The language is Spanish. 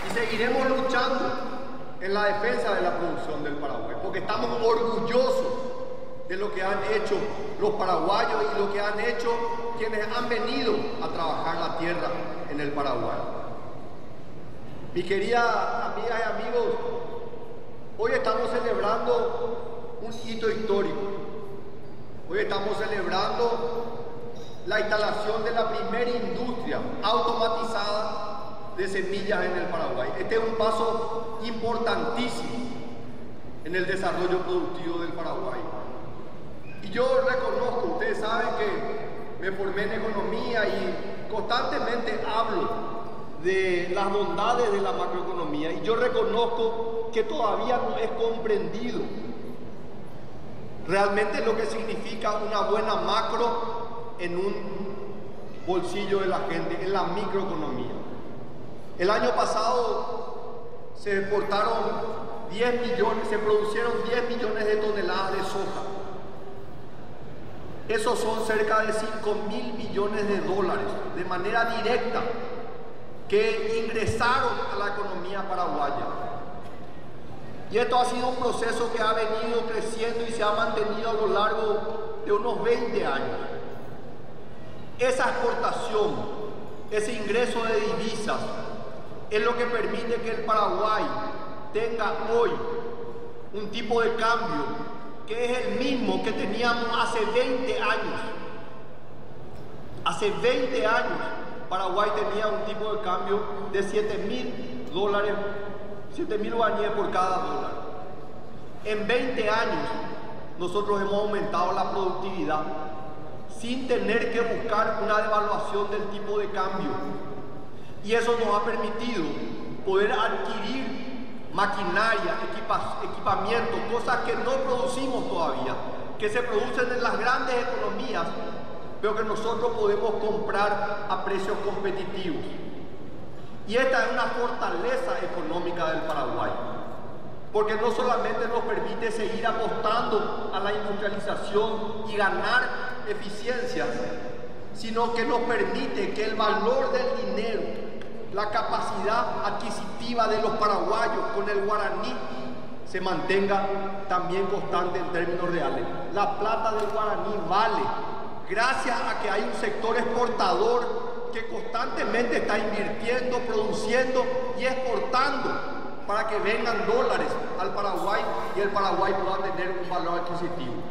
y seguiremos luchando en la defensa de la producción del Paraguay, porque estamos orgullosos de lo que han hecho los paraguayos y lo que han hecho quienes han venido a trabajar la tierra en el Paraguay. Mis queridas amigas y amigos, hoy estamos celebrando un hito histórico. Hoy estamos celebrando la instalación de la primera industria automatizada de semillas en el Paraguay. Este es un paso importantísimo en el desarrollo productivo del Paraguay. Y yo reconozco, ustedes saben que me formé en economía y constantemente hablo de las bondades de la macroeconomía, y yo reconozco que todavía no es comprendido realmente lo que significa una buena macro en un bolsillo de la gente, en la microeconomía. El año pasado se exportaron 10 millones, se producieron 10 millones de toneladas de soja. Esos son cerca de 5.000 millones de dólares de manera directa que ingresaron a la economía paraguaya. Y esto ha sido un proceso que ha venido creciendo y se ha mantenido a lo largo de unos 20 años. Esa exportación, ese ingreso de divisas, es lo que permite que el Paraguay tenga hoy un tipo de cambio que es el mismo que teníamos hace 20 años. Hace 20 años Paraguay tenía un tipo de cambio de 7.000 dólares, 7.000 guaraníes por cada dólar. En 20 años nosotros hemos aumentado la productividad sin tener que buscar una devaluación del tipo de cambio. Y eso nos ha permitido poder adquirir maquinaria, equipamiento, cosas que no producimos todavía, que se producen en las grandes economías, pero que nosotros podemos comprar a precios competitivos. Y esta es una fortaleza económica del Paraguay, porque no solamente nos permite seguir apostando a la industrialización y ganar eficiencias, sino que nos permite que el valor del dinero, la capacidad adquisitiva de los paraguayos con el guaraní se mantenga también constante en términos reales. La plata del guaraní vale gracias a que hay un sector exportador que constantemente está invirtiendo, produciendo y exportando para que vengan dólares al Paraguay y el Paraguay pueda tener un valor adquisitivo.